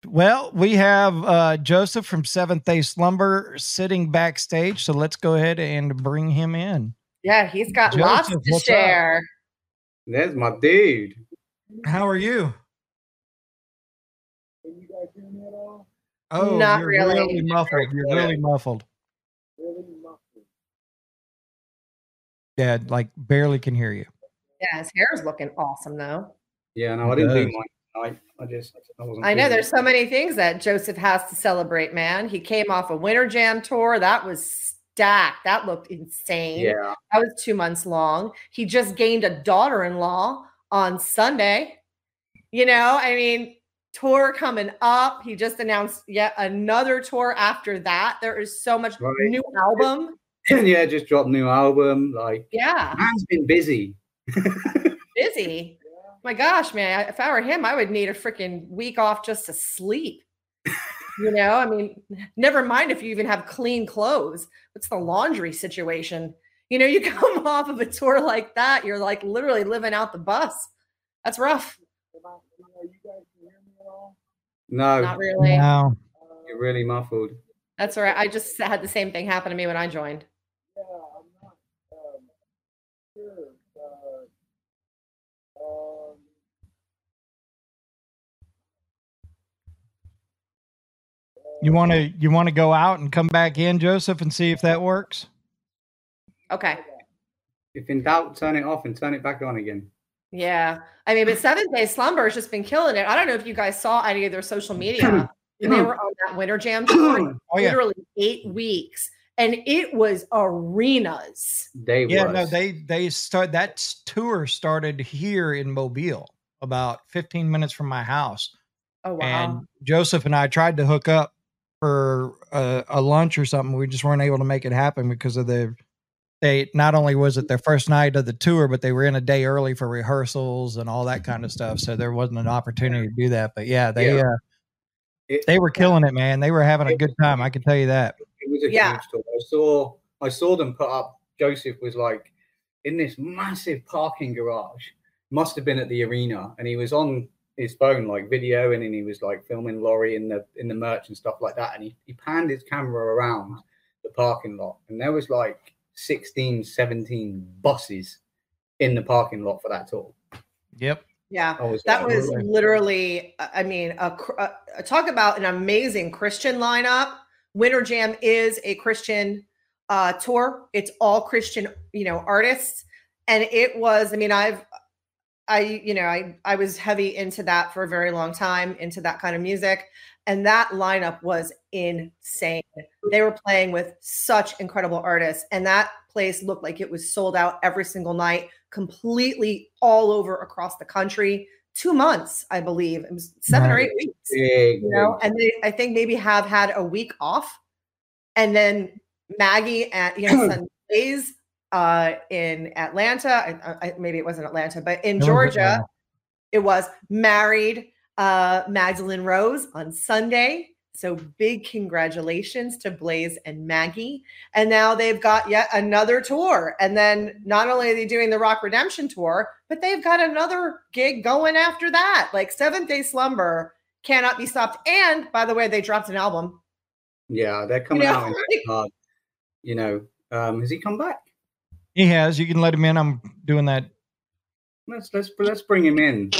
Well, we have Joseph from Seventh Day Slumber sitting backstage, so let's go ahead and bring him in. Yeah, he's got lots Joseph, to what's share. There's my dude. How are you? Can you guys hear me at all? Oh, Not you're really. muffled. You're really muffled. Really muffled. Yeah, like barely can hear you. Yeah, his hair's looking awesome though. Yeah, no, I didn't do mine. I wasn't. I know there's so many things that Joseph has to celebrate, man. He came off a Winter Jam tour. That was stacked. That looked insane. Yeah. That was 2 months long. He just gained a daughter-in-law on Sunday. You know, I mean, tour coming up. He just announced yet another tour after that. There is so much new album. Yeah, just dropped a new album. Like, yeah, man's been busy. Busy. My gosh, man, if I were him, I would need a freaking week off just to sleep. You know, I mean, never mind if you even have clean clothes. What's the laundry situation? You know, you come off of a tour like that, you're like literally living out the bus. That's rough. No. Not really. No. You're really muffled. That's all right. I just had the same thing happen to me when I joined. Yeah, I'm not sure. You want to go out and come back in, Joseph, and see if that works? Okay. If in doubt, turn it off and turn it back on again. Yeah. I mean, but Seventh Day Slumber has just been killing it. I don't know if you guys saw any of their social media. They were on that Winter Jam tour, literally 8 weeks. And it was arenas. They start that tour started here in Mobile, about 15 minutes from my house. Oh wow! And Joseph and I tried to hook up for a lunch or something. We just weren't able to make it happen because of they not only was it their first night of the tour, but they were in a day early for rehearsals and all that kind of stuff. So there wasn't an opportunity to do that. But yeah, they were killing it, man. They were having a good time. I can tell you that. It was a huge tour. I saw them put up. Joseph was like in this massive parking garage. Must have been at the arena, and he was on his phone like videoing, and he was like filming Laurie in the merch and stuff like that. And he panned his camera around the parking lot, and there was like 16, 17 buses in the parking lot for that tour. Yep. Yeah, that was literally, I mean, talk about an amazing Christian lineup. Winter Jam is a Christian tour. It's all Christian, artists. And it was, I mean, I was heavy into that for a very long time, into that kind of music. And that lineup was insane. They were playing with such incredible artists. And that place looked like it was sold out every single night, completely all over across the country. 2 months, I believe. It was 7 or 8 weeks. And they, I think, maybe have had a week off. And then Maggie at Sundays in Atlanta. Maybe it wasn't Atlanta, but in Georgia, it was married Magdalene Rose on Sunday. So big congratulations to Blaze and Maggie. And now they've got yet another tour. And then not only are they doing the Rock Redemption tour, but they've got another gig going after that. Like Seventh Day Slumber cannot be stopped. And by the way, they dropped an album. Yeah, they're coming out in has he come back? He has. You can let him in. I'm doing that. Let's bring him in.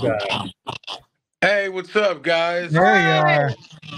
Hey, what's up, guys? There you are.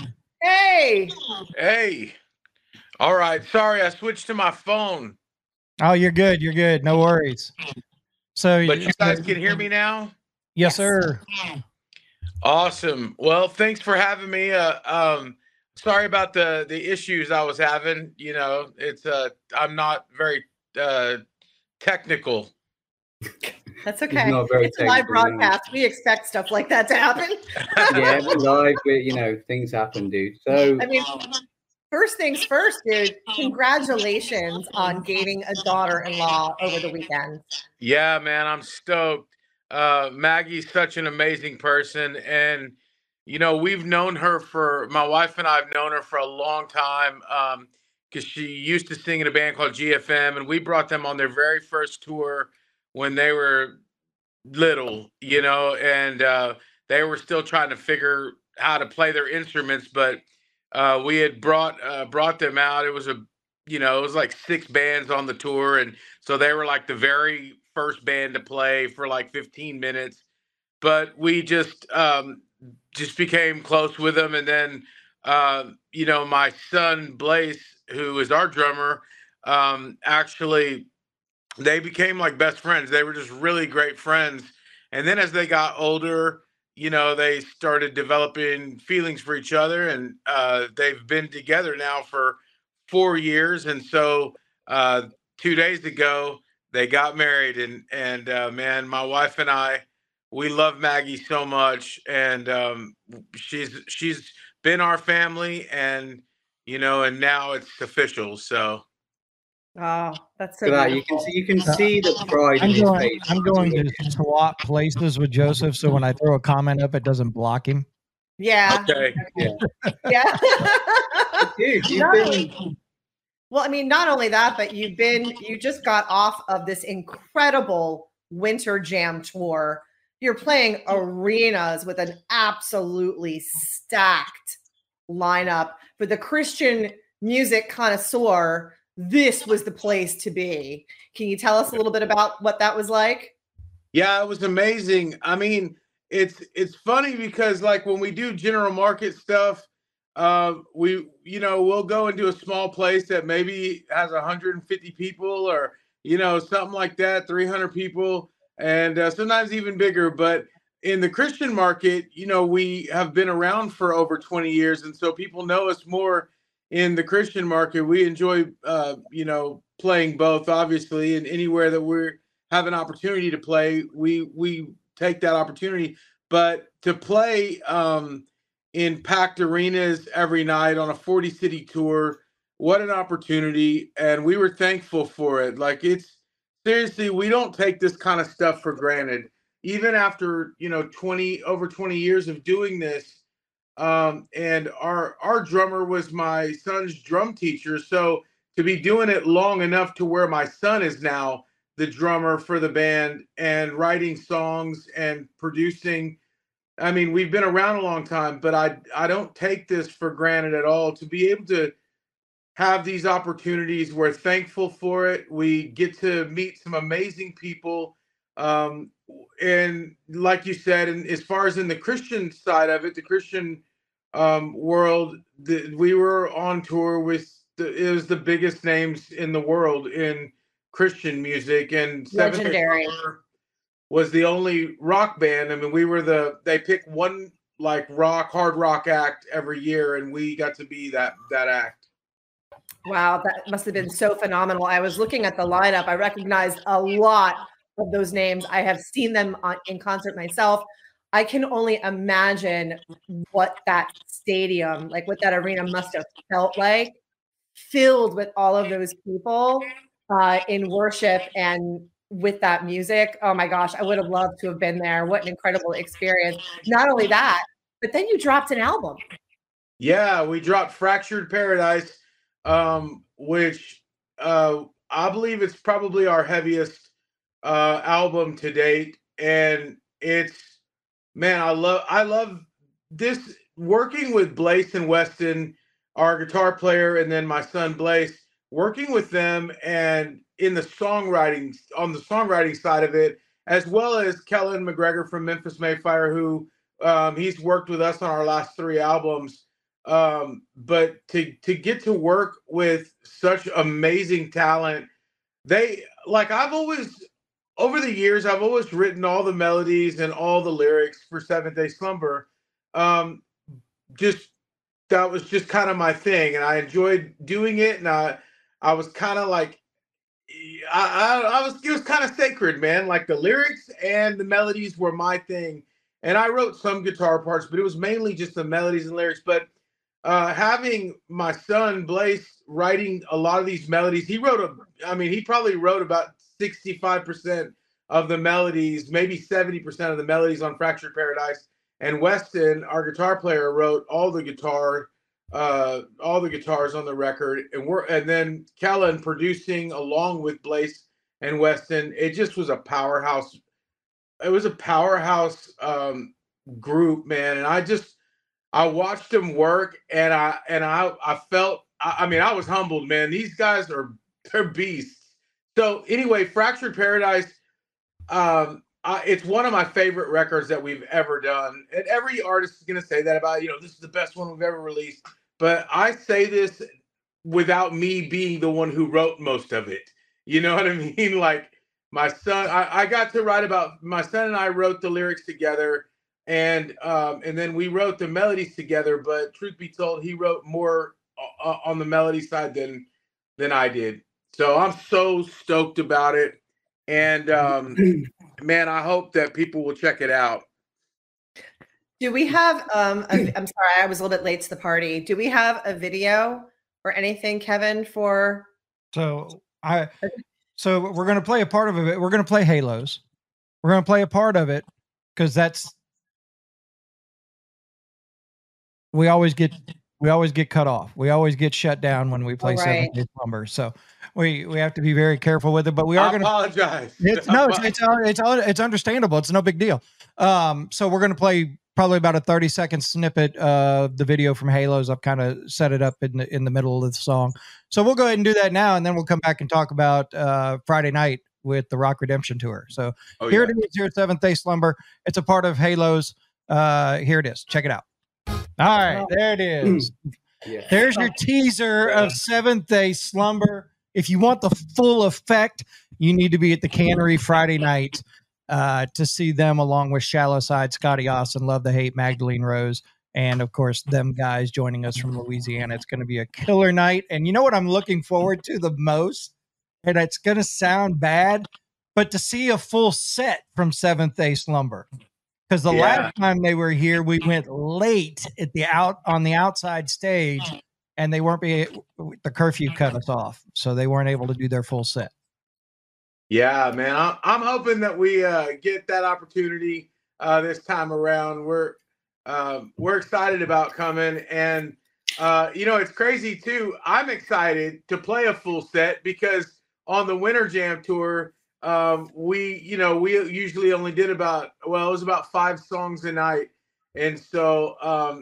Hey. All right. Sorry, I switched to my phone. Oh, you're good. You're good. No worries. So, but you guys can hear me now? Yes, sir. Awesome. Well, thanks for having me. Sorry about the issues I was having. It's I'm not very technical. That's okay. It's a live broadcast. We expect stuff like that to happen. Yeah, live, but things happen, dude. So I mean, first things first, dude. Congratulations on gaining a daughter-in-law over the weekend. Yeah, man, I'm stoked. Maggie's such an amazing person, and we've known her my wife and I have known her for a long time. Because she used to sing in a band called GFM, and we brought them on their very first tour when they were little, and they were still trying to figure how to play their instruments, but we had brought them out. It was it was like 6 bands on the tour, and so they were like the very first band to play for like 15 minutes. But we just became close with them, and then my son Blaze, who is our drummer, actually they became like best friends. They were just really great friends. And then as they got older, they started developing feelings for each other, and they've been together now for 4 years. And so 2 days ago, they got married, and man, my wife and I, we love Maggie so much, and she's been our family, and and now it's official. So. Oh, that's so Look at that. beautiful. You can see the pride in his face. I'm going to swap places with Joseph, so when I throw a comment up, it doesn't block him. Yeah. Okay. Yeah. Dude, Well, I mean, not only that, but you just got off of this incredible winter jam tour. You're playing arenas with an absolutely stacked lineup. For the Christian music connoisseur, this was the place to be. Can you tell us a little bit about what that was like? Yeah, it was amazing. I mean, it's funny because like when we do general market stuff, we'll go into a small place that maybe has 150 people, or something like that, 300 people, and sometimes even bigger. But in the Christian market, we have been around for over 20 years, and so people know us more in the Christian market. We enjoy playing both, obviously, and anywhere that we have an opportunity to play, we take that opportunity. But to play in packed arenas every night on a 40-city tour, what an opportunity. And we were thankful for it. Like, it's seriously, we don't take this kind of stuff for granted. Even after, over 20 years of doing this, and our drummer was my son's drum teacher. So to be doing it long enough to where my son is now the drummer for the band and writing songs and producing. I mean, we've been around a long time, but I don't take this for granted at all. To be able to have these opportunities, we're thankful for it. We get to meet some amazing people. And like you said, and as far as in the Christian side of it, the Christian world, we were on tour with it was the biggest names in the world in Christian music, and Seventh Day Slumber was the only rock band. I mean, they pick one like hard rock act every year, and we got to be that act. Wow, that must have been so phenomenal. I was looking at the lineup. I recognized a lot of those names. I have seen them in concert myself. I can only imagine what that stadium, like what that arena must have felt like, filled with all of those people in worship and with that music. Oh my gosh, I would have loved to have been there. What an incredible experience. Not only that, but then you dropped an album. Yeah, we dropped Fractured Paradise, which I believe it's probably our heaviest album to date. And man, I love this, working with Blaze and Weston, our guitar player, and then my son Blaze, working with them and on the songwriting side of it, as well as Kellen McGregor from Memphis Mayfire, who he's worked with us on our last 3 albums. But to get to work with such amazing talent, over the years, I've always written all the melodies and all the lyrics for Seventh Day Slumber. That was just kind of my thing, and I enjoyed doing it. And I was kind of like, it was kind of sacred, man. Like the lyrics and the melodies were my thing. And I wrote some guitar parts, but it was mainly just the melodies and lyrics. But having my son Blaze writing a lot of these melodies, he probably wrote about 65% of the melodies, maybe 70% of the melodies on Fractured Paradise. And Weston, our guitar player, wrote all the guitars on the record, and then Kellen producing along with Blaze and Weston. It just was a powerhouse. It was a powerhouse group, man. And I watched them work, and I felt. I mean, I was humbled, man. These guys they're beasts. So anyway, Fractured Paradise. It's one of my favorite records that we've ever done, and every artist is going to say that about, this is the best one we've ever released. But I say this without me being the one who wrote most of it. You know what I mean? Like my son, I got to write about my son and I wrote the lyrics together, and then we wrote the melodies together. But truth be told, he wrote more on the melody side than I did. So I'm so stoked about it. And man, I hope that people will check it out. Do we have I'm sorry, I was a little bit late to the party. Do we have a video or anything, Kevin, for So we're gonna play a part of it. We're gonna play Halos. We're gonna play a part of it because we always get cut off. We always get shut down when we play Seventh Day Slumber. So we have to be very careful with it. But we are going to apologize. It's understandable. It's no big deal. So we're going to play probably about a 30-second snippet of the video from Halos. I've kind of set it up in the middle of the song. So we'll go ahead and do that now, and then we'll come back and talk about Friday night with the Rock Redemption Tour. So here it is, here at Seventh Day Slumber. It's a part of Halos. Here it is. Check it out. All right, there it is. Yeah. There's your teaser of Seventh Day Slumber. If you want the full effect, you need to be at the Cannery Friday night to see them, along with Shallow Side, Scotty Austin, Love the Hate, Magdalene Rose, and of course them guys joining us from Louisiana. It's going to be a killer night. And you know what I'm looking forward to the most? And it's going to sound bad, but to see a full set from Seventh Day Slumber. Because the last time they were here, we went late on the outside stage, and they weren't the curfew cut us off, so they weren't able to do their full set. Yeah, man, I'm hoping that we get that opportunity this time around. We're excited about coming, and it's crazy too. I'm excited to play a full set because on the Winter Jam tour, we usually only did it was about 5 songs a night. And so,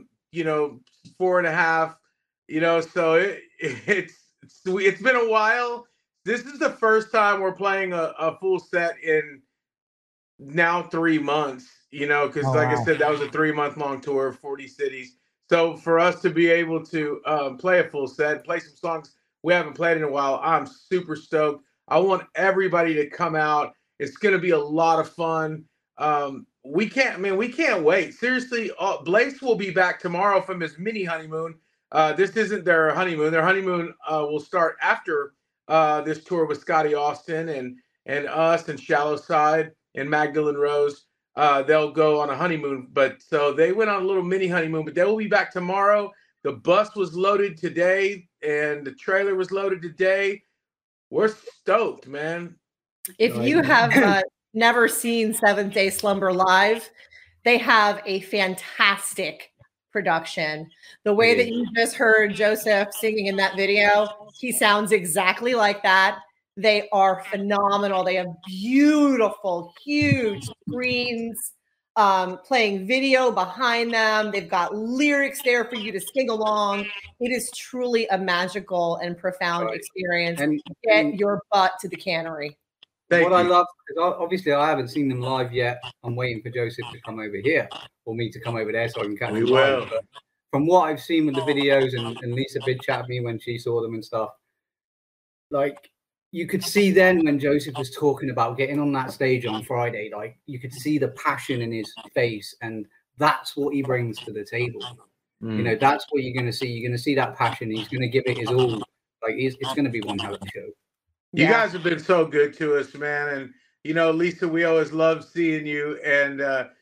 4.5, so it's been a while. This is the first time we're playing a full set in now 3 months, because I said, that was a 3-month long tour of 40 cities. So for us to be able to play a full set, play some songs we haven't played in a while, I'm super stoked. I want everybody to come out. It's going to be a lot of fun. We can't wait. Seriously, Blaze will be back tomorrow from his mini honeymoon. This isn't their honeymoon. Their honeymoon will start after this tour with Scotty Austin and us and Shallow Side and Magdalene Rose. They'll go on a honeymoon. But so they went on a little mini honeymoon, but they will be back tomorrow. The bus was loaded today and the trailer was loaded today. We're stoked, man. If you have never seen Seventh Day Slumber live, they have a fantastic production. The way that you just heard Joseph singing in that video, he sounds exactly like that. They are phenomenal. They have beautiful, huge screens, playing video behind them. They've got lyrics there for you to sing along. It is truly a magical and profound experience. And get your butt to the Cannery. I love, because obviously I haven't seen them live yet. I'm waiting for Joseph to come over here or me to come over there so I can catch them live. But from what I've seen with the videos, and Lisa did chat with me when she saw them and stuff, like, you could see then when Joseph was talking about getting on that stage on Friday, like, you could see the passion in his face, and that's what he brings to the table. That's what you're going to see. You're going to see that passion. He's going to give it his all. Like, it's going to be one hell of a show. You guys have been so good to us, man. And, Lisa, we always love seeing you. And,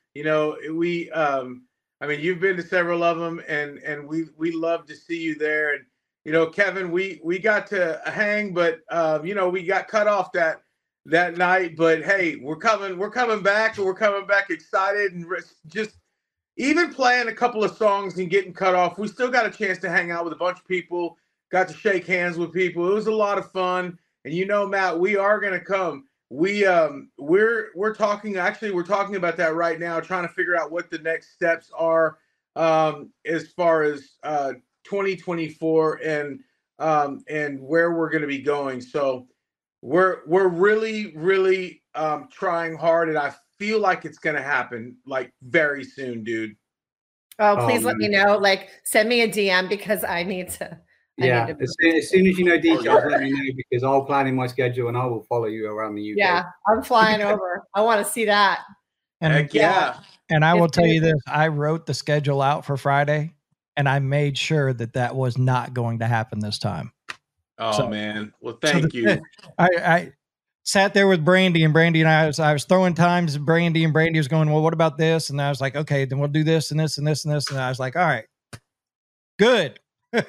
you've been to several of them, and we love to see you there. And, Kevin, we got to hang, but we got cut off that night. But hey, we're coming back, and we're coming back excited, and just even playing a couple of songs and getting cut off. We still got a chance to hang out with a bunch of people. Got to shake hands with people. It was a lot of fun. And Matt, we are gonna come. We're talking about that right now, trying to figure out what the next steps are. as far as 2024 and where we're going to be going. So we're really trying hard, and I feel like it's going to happen like very soon, dude. Oh, please let me know. Like, send me a DM because I need to. Yeah, as soon as you know details, let me know, because I'll plan in my schedule and I will follow you around the UK. Yeah, I'm flying over. I want to see that. And heck yeah. And I will tell you this, I wrote the schedule out for Friday, and I made sure that that was not going to happen this time. Oh, man. Well, thank you. I sat there with Brandy, and Brandy and I was throwing times at Brandy, and Brandy was going, well, what about this? And I was like, okay, then we'll do this and this and this and this. And I was like, all right, good.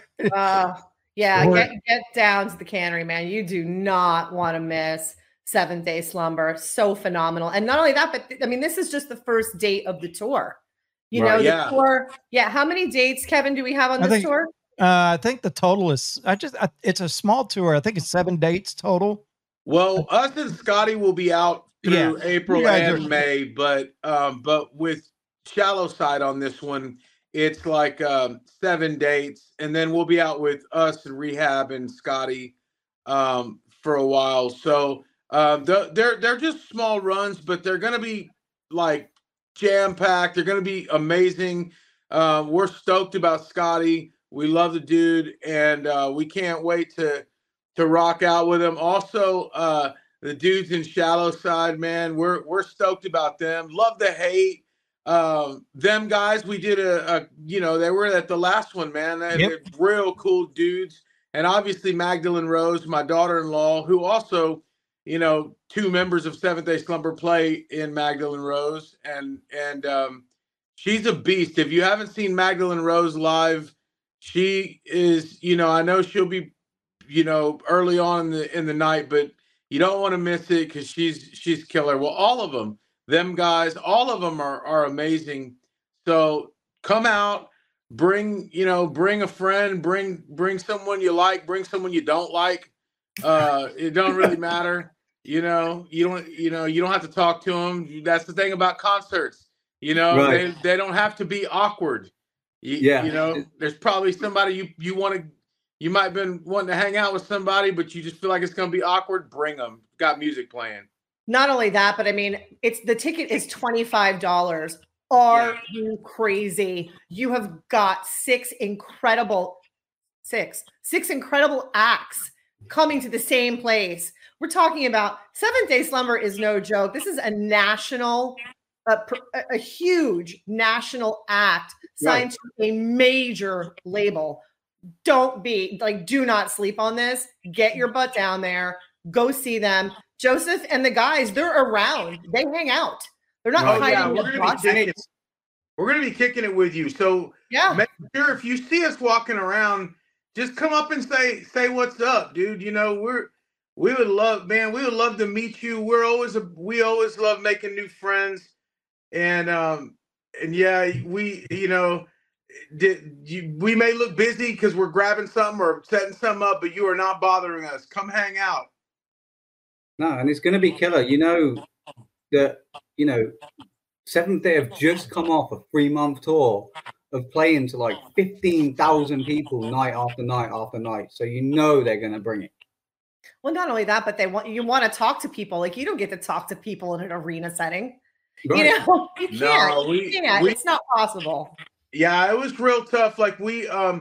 Yeah, get down to the Cannery, man. You do not want to miss Seventh Day Slumber. So phenomenal. And not only that, but I mean, this is just the first date of the tour. You know, the tour. Yeah. How many dates, Kevin, do we have on this tour? I think the total is, it's a small tour. I think it's 7 dates total. Well, us and Scotty will be out through April and May, but with Shallow Side on this one, it's like 7 dates, and then we'll be out with us and Rehab and Scotty for a while. So they're just small runs, but they're gonna be like jam-packed. They're gonna be amazing. We're stoked about Scotty. We love the dude, and we can't wait to rock out with him. Also, the dudes in Shallow Side, man, we're stoked about them. Love the hate. Them guys, we did they were at the last one, man. They're real cool dudes. And obviously Magdalene Rose, my daughter-in-law, who also, 2 members of Seventh Day Slumber play in Magdalene Rose. And she's a beast. If you haven't seen Magdalene Rose live, she is, I know she'll be, early on in the night, but you don't want to miss it because she's killer. Well, all of them. Them guys, all of them are amazing. So come out, bring a friend, bring someone you like, bring someone you don't like. It don't really matter. You don't have to talk to them. That's the thing about concerts. Right. They don't have to be awkward. There's probably somebody you might have been wanting to hang out with somebody, but you just feel like it's going to be awkward. Bring them. Got music playing. Not only that, but I mean, the ticket is $25. Are you crazy? You have got 6 incredible acts coming to the same place. We're talking about Seventh Day Slumber is no joke. This is a huge national act signed to a major label. Do not sleep on this. Get your butt down there. Go see them. Joseph and the guys, they're around. They hang out. They're not hiding. We're going to be kicking it with you. So make sure if you see us walking around, just come up and say what's up, dude. We would love to meet you. We always love making new friends. And we may look busy because we're grabbing something or setting something up, but you are not bothering us. Come hang out. No, and it's going to be killer. Seventh Day have just come off a 3-month tour of playing to like 15,000 people night after night after night. So they're going to bring it. Well, not only that, but you want to talk to people. Like, you don't get to talk to people in an arena setting. Right. You can't. You can't. It's not possible. Yeah, it was real tough. Like we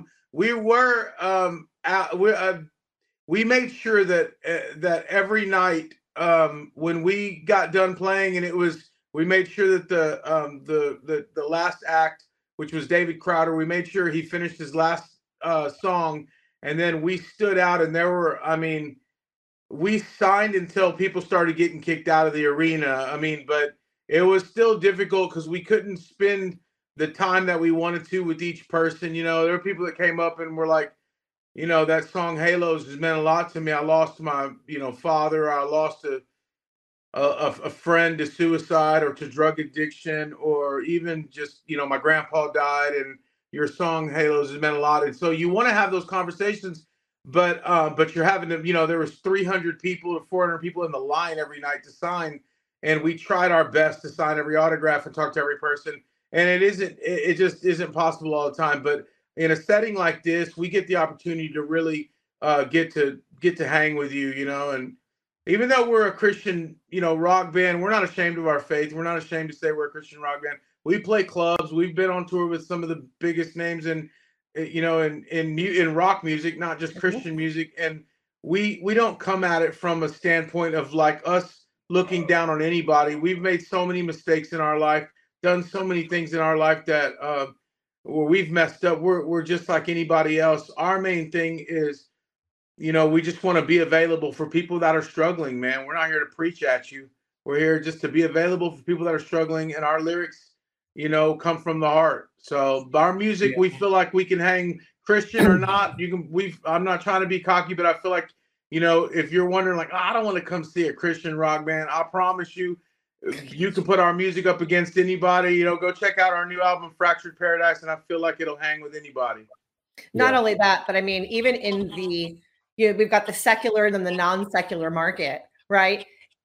made sure that every night when we got done playing, and we made sure that the last act, which was David Crowder, we made sure he finished his last song, and then we stood out, and we signed until people started getting kicked out of the arena. But it was still difficult because we couldn't spend the time that we wanted to with each person. There were people that came up and were like, that song Halos has meant a lot to me. I lost my, father. I lost a friend to suicide or to drug addiction, or even just, my grandpa died, and your song Halos has meant a lot. And so you want to have those conversations, but you're having to, there was 300 people or 400 people in the line every night to sign. And we tried our best to sign every autograph and talk to every person. and it just isn't possible all the time. But in a setting like this, we get the opportunity to really get to hang with you, and even though we're a Christian, rock band, we're not ashamed of our faith. We're not ashamed to say we're a Christian rock band. We play clubs. We've been on tour with some of the biggest names in rock music, not just Christian music. And we don't come at it from a standpoint of like us looking down on anybody. We've made so many mistakes in our life, done so many things in our life that where we've messed up. We're just like anybody else. Our main thing is, we just want to be available for people that are struggling, man. We're not here to preach at you. We're here just to be available for people that are struggling, and our lyrics, come from the heart. So our music, we feel like we can hang Christian or not. I'm not trying to be cocky, but I feel like, if you're wondering like, I don't want to come see a Christian rock band, I promise you, you can put our music up against anybody. Go check out our new album, Fractured Paradise, and I feel like it'll hang with anybody. Not only that, but I mean, even in the, we've got the secular and then the non-secular market, right?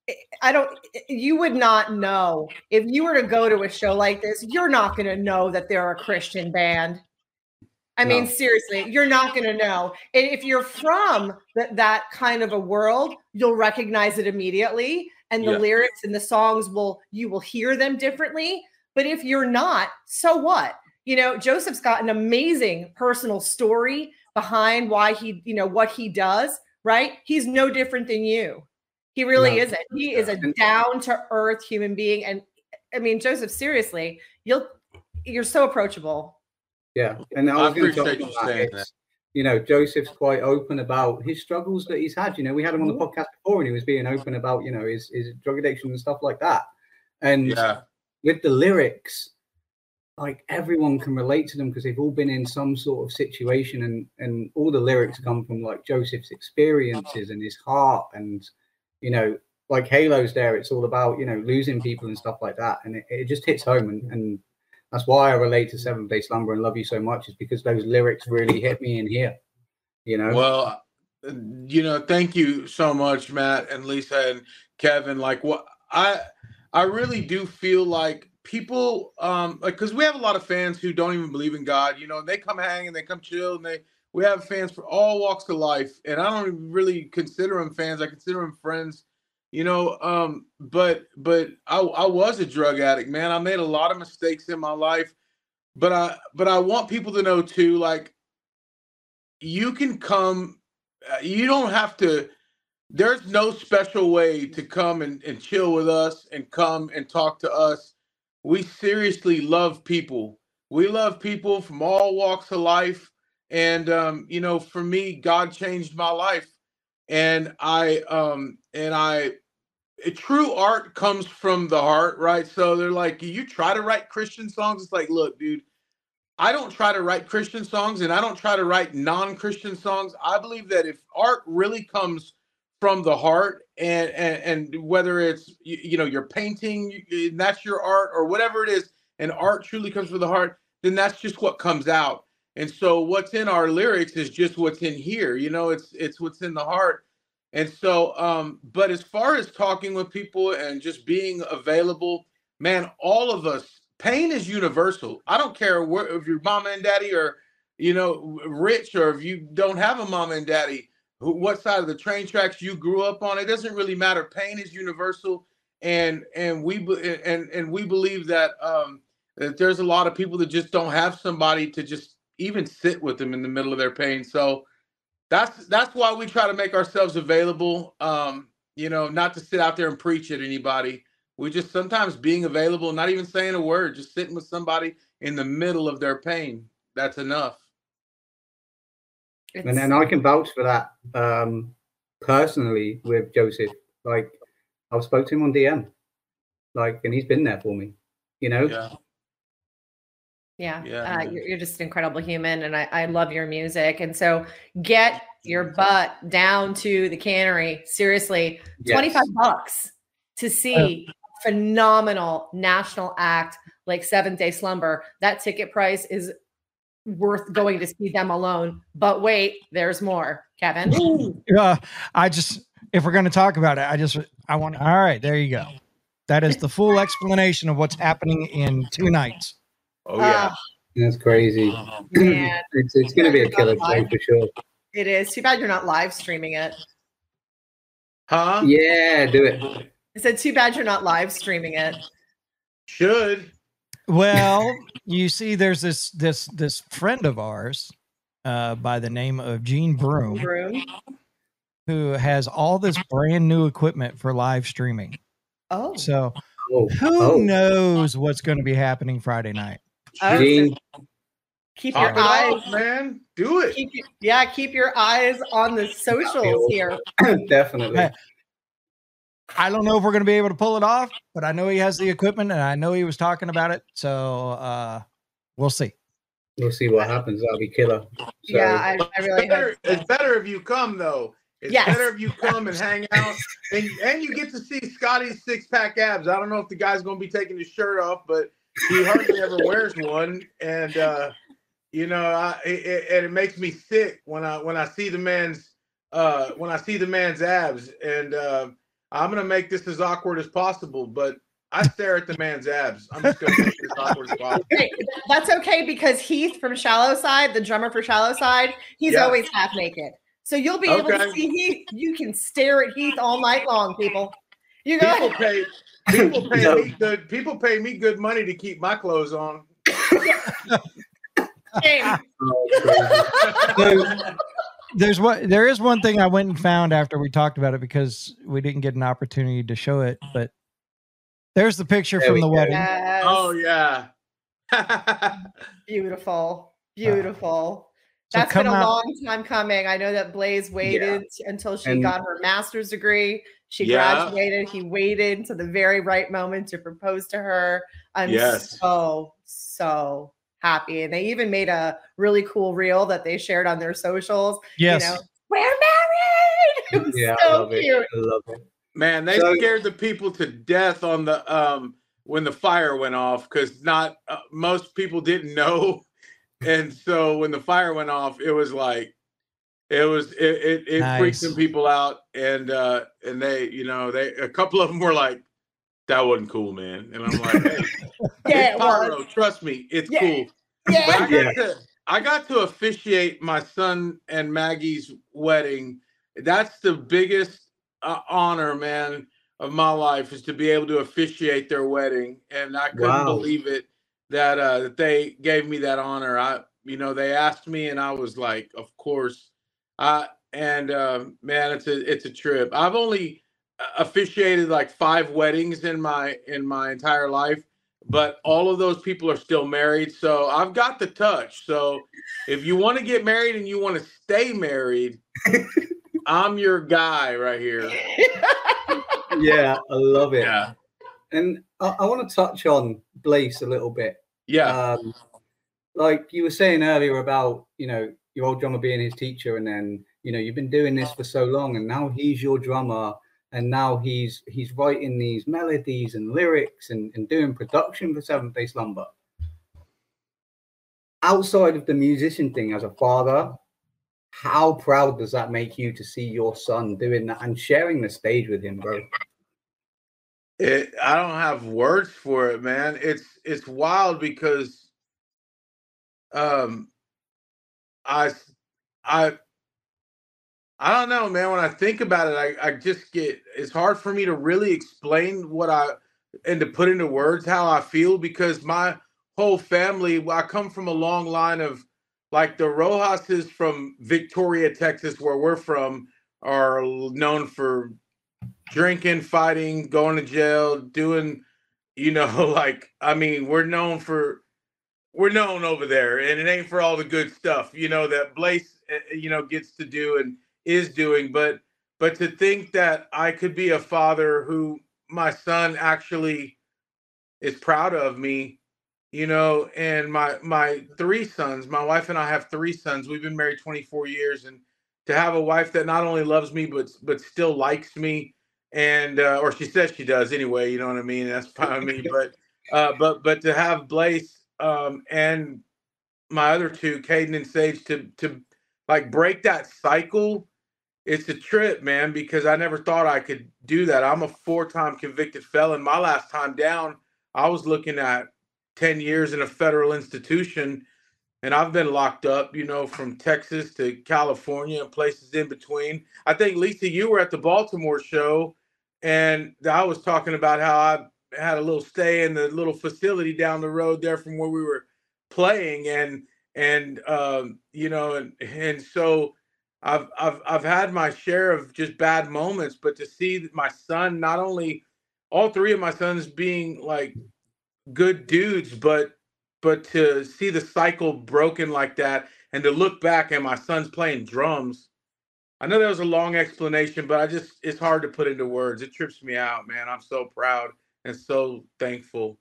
You would not know if you were to go to a show like this, you're not going to know that they're a Christian band. I mean, seriously, you're not going to know. And if you're from that kind of a world, you'll recognize it immediately. And the lyrics and the songs you will hear them differently. But if you're not, so what? Joseph's got an amazing personal story behind why he, what he does, right? He's no different than you. He really isn't. He is a down-to-earth human being. And I mean, Joseph, seriously, you're so approachable. Yeah. And I appreciate you saying that. Joseph's quite open about his struggles that he's had. We had him on the podcast before and he was being open about, his drug addiction and stuff like that. And with the lyrics, like everyone can relate to them because they've all been in some sort of situation, and all the lyrics come from like Joseph's experiences and his heart, and like Halo's there, it's all about losing people and stuff like that, and it just hits home, and that's why I relate to Seventh Day Slumber and Love You So Much, is because those lyrics really hit me in here. Well, thank you so much, Matt and Lisa and Kevin. Like, what I really do feel like people, because we have a lot of fans who don't even believe in God. They come hang and they come chill, and we have fans for all walks of life, and I don't even really consider them fans. I consider them friends. But I was a drug addict, man. I made a lot of mistakes in my life, but I want people to know too, like, you can come, you don't have to, there's no special way to come and chill with us and come and talk to us. We seriously love people. We love people from all walks of life. And, for me, God changed my life, and true art comes from the heart, right? So they're like, you try to write Christian songs. It's like, look, dude, I don't try to write Christian songs, and I don't try to write non-Christian songs. I believe that if art really comes from the heart, and whether it's, you're painting, and that's your art, or whatever it is, and art truly comes from the heart, then that's just what comes out. And so what's in our lyrics is just what's in here. It's what's in the heart. And so, but as far as talking with people and just being available, man, all of us, pain is universal. I don't care if your mama and daddy are, rich, or if you don't have a mama and daddy, what side of the train tracks you grew up on. It doesn't really matter. Pain is universal. And we believe that, that there's a lot of people that just don't have somebody to just even sit with them in the middle of their pain. So that's why we try to make ourselves available, not to sit out there and preach at anybody. We just sometimes being available, not even saying a word, just sitting with somebody in the middle of their pain. That's enough. And then I can vouch for that personally with Joseph. Like, I've spoke to him on DM, and he's been there for me, Yeah. You're just an incredible human, and I love your music. And so get your butt down to the Cannery. Seriously, $25 to see phenomenal national act like Seventh Day Slumber. That ticket price is worth going to see them alone. But wait, there's more, Kevin. If we're going to talk about it, all right, there you go. That is the full explanation of what's happening in 2 nights. Oh yeah. That's crazy. Man. It's going to be a killer show for sure. It is. Too bad you're not live streaming it. Huh? Yeah, do it. I said, too bad you're not live streaming it. Should. Well, you see, there's this friend of ours by the name of Gene Broom, who has all this brand new equipment for live streaming. Oh. So who knows what's going to be happening Friday night? Gene, keep your eyes, man. Do it. Keep your eyes on the socials here. Definitely. I don't know if we're going to be able to pull it off, but I know he has the equipment and I know he was talking about it. So we'll see. We'll see what happens. That'll be killer. So, yeah, I really hope so. It's better if you come, though. It's better if you come and hang out, and you get to see Scotty's six-pack abs. I don't know if the guy's going to be taking his shirt off, but he hardly ever wears one, and you know, it makes me sick when I see the man's abs, and I'm gonna make this as awkward as possible, but I stare at the man's abs. I'm just gonna make it as awkward as possible. Hey, that's okay because Heath from Shallow Side, the drummer for Shallow Side, he's always half naked. So you'll be able to see Heath. You can stare at Heath all night long, people. You go. People pay me good money to keep my clothes on. There is one thing I went and found after we talked about it because we didn't get an opportunity to show it, but there's the picture from the wedding. Yes. Oh yeah. Beautiful. That's been a long time coming. I know that Blaze waited until she got her master's degree. She graduated. He waited to the very right moment to propose to her. I'm so happy. And they even made a really cool reel that they shared on their socials. Yes. You know, we're married. It was so cute. I love it. Man, they scared the people to death on the when the fire went off because not most people didn't know. And so when the fire went off, it was like it nice. Freaked some people out, and they, you know, a couple of them were like, "That wasn't cool, man." And I'm like, "Hey, it's pyro. Trust me, it's cool." Yeah. I got to officiate my son and Maggie's wedding. That's the biggest honor, man, of my life, is to be able to officiate their wedding, and I couldn't believe it that they gave me that honor. They asked me, and I was like, "Of course." Man, it's a trip. I've only officiated like 5 weddings in my entire life, but all of those people are still married. So I've got the touch. So if you want to get married and you want to stay married, I'm your guy right here. Yeah, I love it. Yeah. And I want to touch on Blaze a little bit. Yeah. Like you were saying earlier about, your old drummer being his teacher, and then, you've been doing this for so long, and now he's your drummer, and now he's writing these melodies and lyrics and doing production for Seventh Day Slumber. Outside of the musician thing, as a father, how proud does that make you to see your son doing that and sharing the stage with him, bro? I don't have words for it, man. It's wild because I don't know, man. When I think about it, I just it's hard for me to really explain and to put into words how I feel, because my whole family, I come from a long line of, like, the Rojas's from Victoria, Texas, where we're from, are known for drinking, fighting, going to jail, doing, we're known over there, and it ain't for all the good stuff, that Blaze, gets to do and is doing. But to think that I could be a father who my son actually is proud of me, and my 3 sons, my wife and I have 3 sons. We've been married 24 years, and to have a wife that not only loves me, but still likes me, and or she says she does anyway, you know what I mean? That's fine with me. But to have Blaze and my other 2, Caden and Sage, to like break that cycle, it's a trip, man, because I never thought I could do that. I'm a 4-time convicted felon. My last time down, I was looking at 10 years in a federal institution, and I've been locked up, you know, from Texas to California and places in between. I think, Lisa, you were at the Baltimore show, and I was talking about how I had a little stay in the little facility down the road there from where we were playing, and you know, and so I've had my share of just bad moments, but to see my son, not only all three of my sons being like good dudes, but to see the cycle broken like that, and to look back and my son's playing drums. I know that was a long explanation, but it's hard to put into words. It trips me out, man. I'm so proud and so thankful.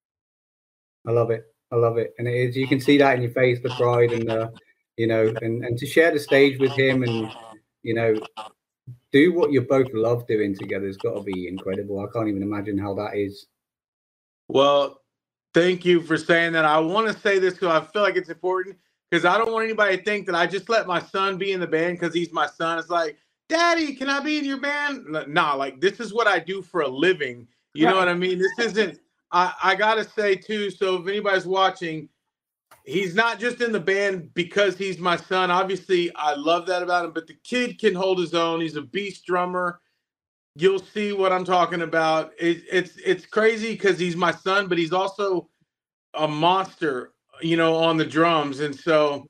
I love it. I love it. And it is, you can see that in your face, the pride and the, you know, and to share the stage with him and, you know, do what you both love doing together has got to be incredible. I can't even imagine how that is. Well, thank you for saying that. I want to say this because I feel like it's important, because I don't want anybody to think that I just let my son be in the band because he's my son. It's like, Daddy, can I be in your band? Nah, like, this is what I do for a living. You know what I mean? This isn't, I got to say too, so if anybody's watching, he's not just in the band because he's my son. Obviously, I love that about him, but the kid can hold his own. He's a beast drummer. You'll see what I'm talking about. It's crazy because he's my son, but he's also a monster, you know, on the drums. And so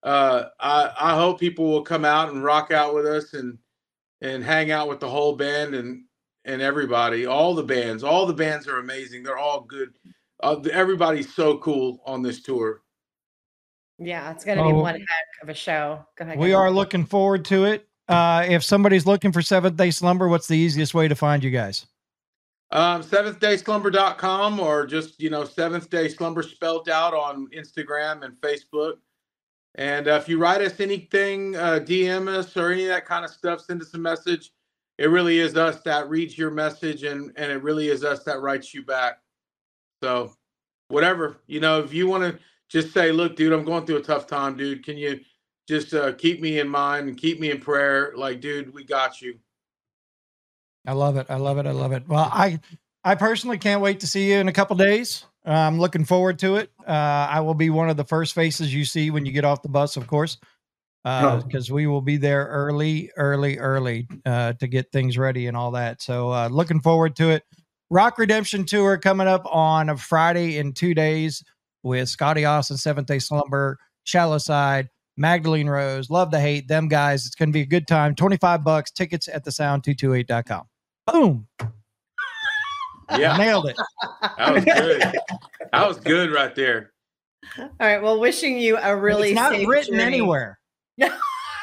I hope people will come out and rock out with us and hang out with the whole band and everybody. All the bands are amazing. They're all good. Everybody's so cool on this tour. Yeah, it's going to be one heck of a show. Go ahead. We are looking forward to it. If somebody's looking for Seventh Day Slumber, what's the easiest way to find you guys? SeventhDaySlumber.com, or just, you know, Seventh Day Slumber spelled out on Instagram and Facebook. And if you write us anything, DM us or any of that kind of stuff, send us a message. It really is us that reads your message, and it really is us that writes you back. So whatever, you know, if you want to just say, look, dude, I'm going through a tough time, dude. Can you just keep me in mind and keep me in prayer? Like, dude, we got you. I love it. I love it. I love it. Well, I personally can't wait to see you in a couple days. I'm looking forward to it. I will be one of the first faces you see when you get off the bus, of course, because we will be there early to get things ready and all that. So looking forward to it. Rock Redemption Tour coming up on a Friday in 2 days with Scotty Austin, Seventh Day Slumber, Shallow Side, Magdalene Rose, Love to Hate, them guys. It's going to be a good time. $25 tickets at thesound228.com. Boom. Yeah. Nailed it. That was good. That was good right there. All right. Well, wishing you a really it's not safe written journey. Anywhere. That's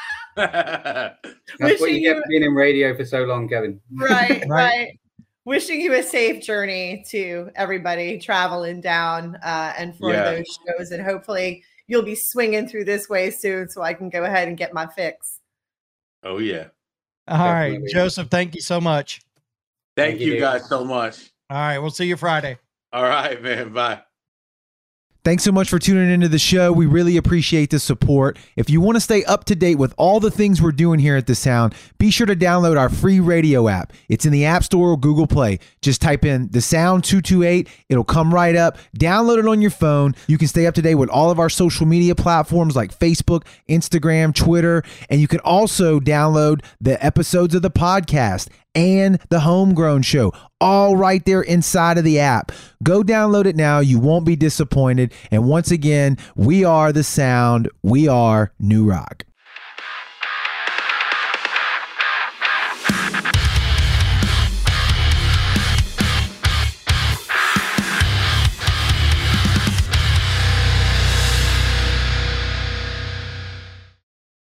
what you get for being in radio for so long, Kevin. Right. Wishing you a safe journey to everybody traveling down and for those shows. And hopefully you'll be swinging through this way soon so I can go ahead and get my fix. Oh, yeah. All right, Joseph, thank you so much. Thank you guys so much. All right, we'll see you Friday. All right, man. Bye. Thanks so much for tuning into the show. We really appreciate the support. If you want to stay up to date with all the things we're doing here at The Sound, be sure to download our free radio app. It's in the App Store or Google Play. Just type in The Sound 228. It'll come right up. Download it on your phone. You can stay up to date with all of our social media platforms like Facebook, Instagram, Twitter, and you can also download the episodes of the podcast and the Homegrown Show, all right there inside of the app. Go download it now. You won't be disappointed. And once again, we are The Sound. We are New Rock.